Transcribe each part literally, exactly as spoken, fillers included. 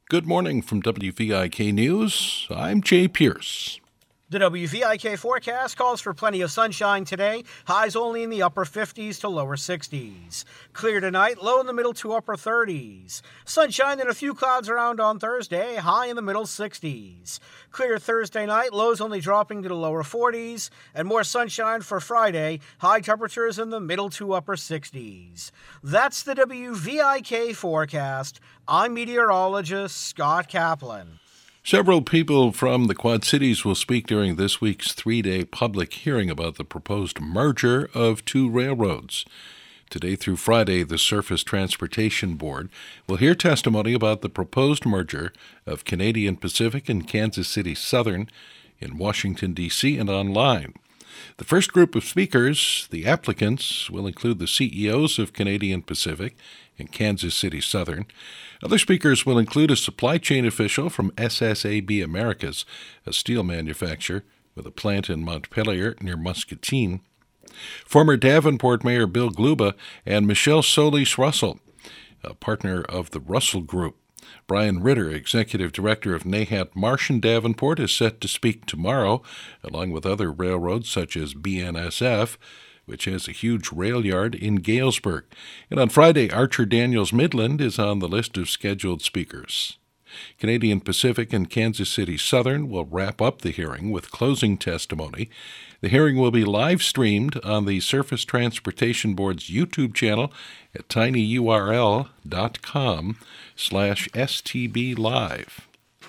Good morning from W V I K News. I'm Jay Pierce. The W V I K forecast calls for plenty of sunshine today, highs only in the upper fifties to lower sixties. Clear tonight, low in the middle to upper thirties. Sunshine and a few clouds around on Thursday, high in the middle sixties. Clear Thursday night, lows only dropping to the lower forties, and more sunshine for Friday, high temperatures in the middle to upper sixties. That's the W V I K forecast. I'm meteorologist Scott Kaplan. Several people from the Quad Cities will speak during this week's three-day public hearing about the proposed merger of two railroads. Today through Friday, the Surface Transportation Board will hear testimony about the proposed merger of Canadian Pacific and Kansas City Southern in Washington, D C and online. The first group of speakers, the applicants, will include the C E Os of Canadian Pacific and Kansas City Southern. Other speakers will include a supply chain official from S S A B Americas, a steel manufacturer with a plant in Montpelier near Muscatine, former Davenport Mayor Bill Gluba, and Michelle Solis Russell, a partner of the Russell Group. Brian Ritter, Executive Director of Nahat Marsh and Davenport, is set to speak tomorrow, along with other railroads such as B N S F, which has a huge rail yard in Galesburg. And on Friday, Archer Daniels Midland is on the list of scheduled speakers. Canadian Pacific and Kansas City Southern will wrap up the hearing with closing testimony. The hearing will be live-streamed on the Surface Transportation Board's YouTube channel at tinyurl.com slash stblive.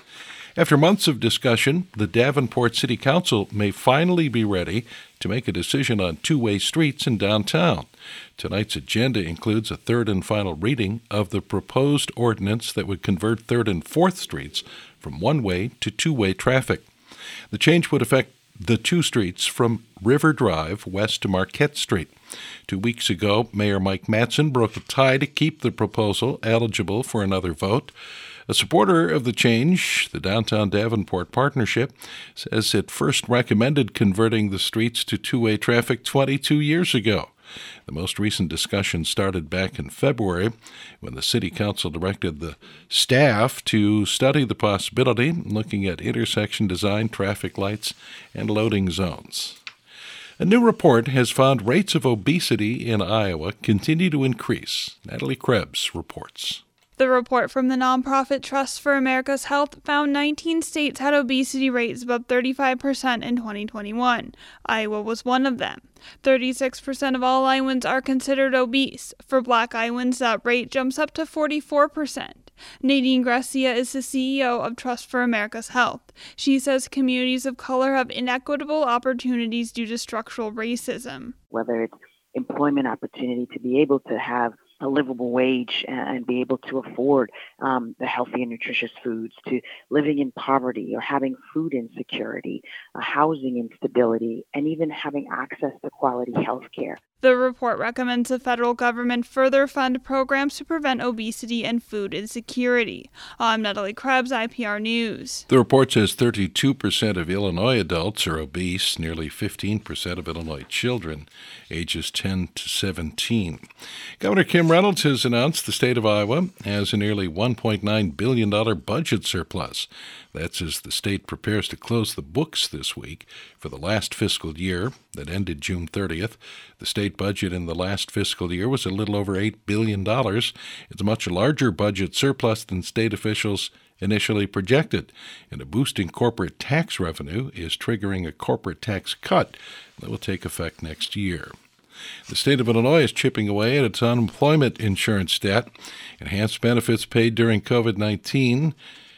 After months of discussion, the Davenport City Council may finally be ready to make a decision on two-way streets in downtown. Tonight's agenda includes a third and final reading of the proposed ordinance that would convert third and fourth streets from one-way to two-way traffic. The change would affect the two streets from River Drive west to Marquette Street. Two weeks ago, Mayor Mike Matson broke a tie to keep the proposal eligible for another vote. A supporter of the change, the Downtown Davenport Partnership, says it first recommended converting the streets to two-way traffic twenty-two years ago. The most recent discussion started back in February when the City Council directed the staff to study the possibility, looking at intersection design, traffic lights, and loading zones. A new report has found rates of obesity in Iowa continue to increase. Natalie Krebs reports. The report from the nonprofit Trust for America's Health found nineteen states had obesity rates above thirty-five percent in twenty twenty-one. Iowa was one of them. thirty-six percent of all Iowans are considered obese. For Black Iowans, that rate jumps up to forty-four percent. Nadine Gracia is the C E O of Trust for America's Health. She says communities of color have inequitable opportunities due to structural racism. Whether it's employment opportunity to be able to have a livable wage and be able to afford um, the healthy and nutritious foods, to living in poverty or having food insecurity, uh, housing instability, and even having access to quality health care. The report recommends the federal government further fund programs to prevent obesity and food insecurity. I'm Natalie Krebs, I P R News. The report says thirty-two percent of Illinois adults are obese, nearly fifteen percent of Illinois children, ages ten to seventeen. Governor Kim Reynolds has announced the state of Iowa has a nearly one point nine billion dollars budget surplus. That's as the state prepares to close the books this week for the last fiscal year that ended June thirtieth. The state budget in the last fiscal year was a little over eight billion dollars. It's a much larger budget surplus than state officials initially projected, and a boost in corporate tax revenue is triggering a corporate tax cut that will take effect next year. The state of Illinois is chipping away at its unemployment insurance debt. Enhanced benefits paid during covid nineteen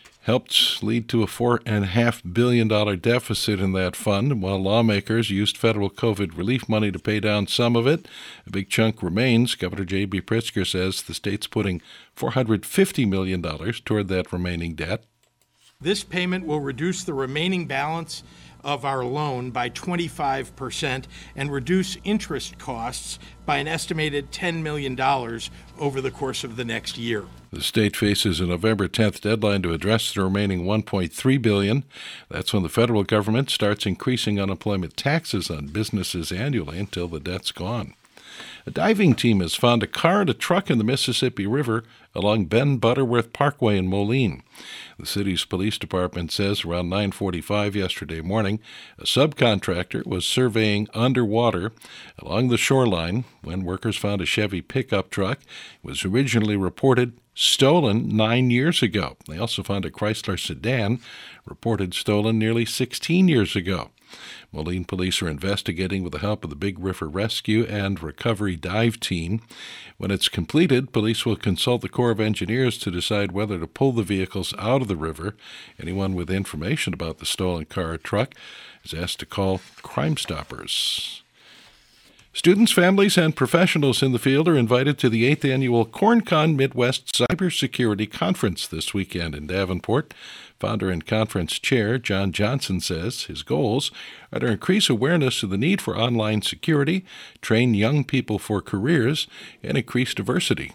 helped lead to a four point five billion dollars deficit in that fund. While lawmakers used federal COVID relief money to pay down some of it, a big chunk remains. Governor J B. Pritzker says the state's putting four hundred fifty million dollars toward that remaining debt. This payment will reduce the remaining balance of our loan by twenty-five percent and reduce interest costs by an estimated ten million dollars over the course of the next year. The state faces a November tenth deadline to address the remaining one point three billion dollars. That's when the federal government starts increasing unemployment taxes on businesses annually until the debt's gone. A diving team has found a car and a truck in the Mississippi River along Ben Butterworth Parkway in Moline. The city's police department says around nine forty-five yesterday morning, a subcontractor was surveying underwater along the shoreline when workers found a Chevy pickup truck. It was originally reported stolen nine years ago. They also found a Chrysler sedan reported stolen nearly sixteen years ago. Moline police are investigating with the help of the Big River Rescue and Recovery Dive Team. When it's completed, police will consult the Corps of Engineers to decide whether to pull the vehicles out of the river. Anyone with information about the stolen car or truck is asked to call Crime Stoppers. Students, families, and professionals in the field are invited to the eighth Annual CornCon Midwest Cybersecurity Conference this weekend in Davenport. Founder and conference chair John Johnson says his goals are to increase awareness of the need for online security, train young people for careers, and increase diversity.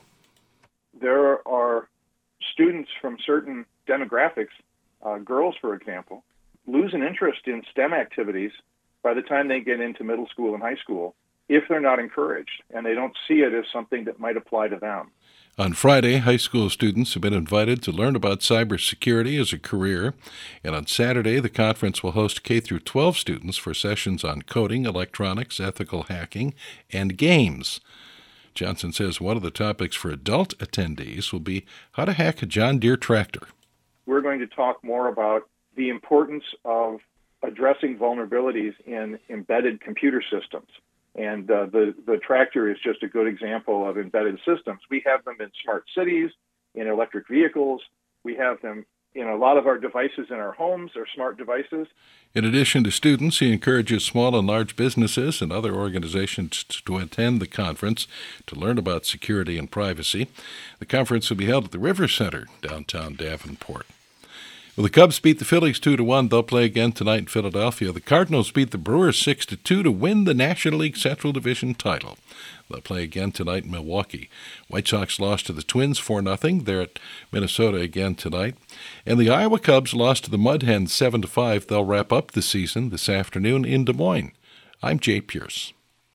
There are students from certain demographics, uh, girls, for example, lose an interest in STEM activities by the time they get into middle school and high school if they're not encouraged and they don't see it as something that might apply to them. On Friday, high school students have been invited to learn about cybersecurity as a career, and on Saturday, the conference will host K through twelve students for sessions on coding, electronics, ethical hacking, and games. Johnson says one of the topics for adult attendees will be how to hack a John Deere tractor. We're going to talk more about the importance of addressing vulnerabilities in embedded computer systems. And uh, the, the tractor is just a good example of embedded systems. We have them in smart cities, in electric vehicles. We have them in a lot of our devices in our homes, our smart devices. In addition to students, he encourages small and large businesses and other organizations to attend the conference to learn about security and privacy. The conference will be held at the River Center, downtown Davenport. Well, the Cubs beat the Phillies two to one. They'll play again tonight in Philadelphia. The Cardinals beat the Brewers six to two to win the National League Central Division title. They'll play again tonight in Milwaukee. White Sox lost to the Twins four nothing. They're at Minnesota again tonight. And the Iowa Cubs lost to the Mud Hens seven to five. They'll wrap up the season this afternoon in Des Moines. I'm Jay Pierce.